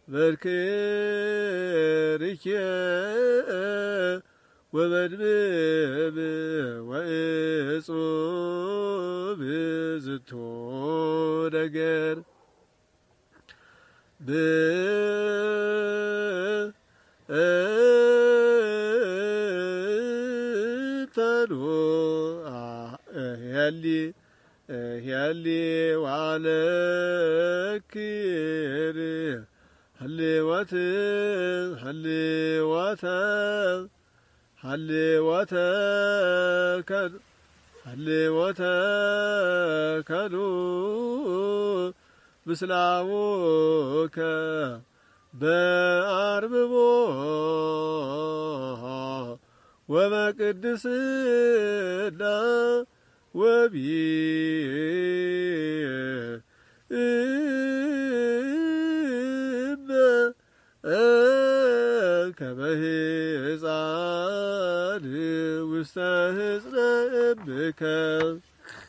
በርክርኬ ወበድብብ ወእጹብ ዝቶ ነገር ብተሉ هيالي وعنكر هلوتكلوا بسلامك بأرببو وما قدسنا وبي كبهزان وستهزن بك